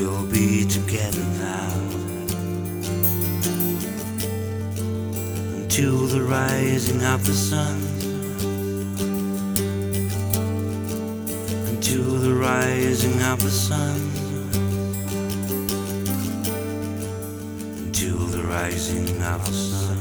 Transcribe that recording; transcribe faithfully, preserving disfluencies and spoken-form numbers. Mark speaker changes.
Speaker 1: we'll be together now until the rising of the sun, until the rising of the sun, until the rising of the sun.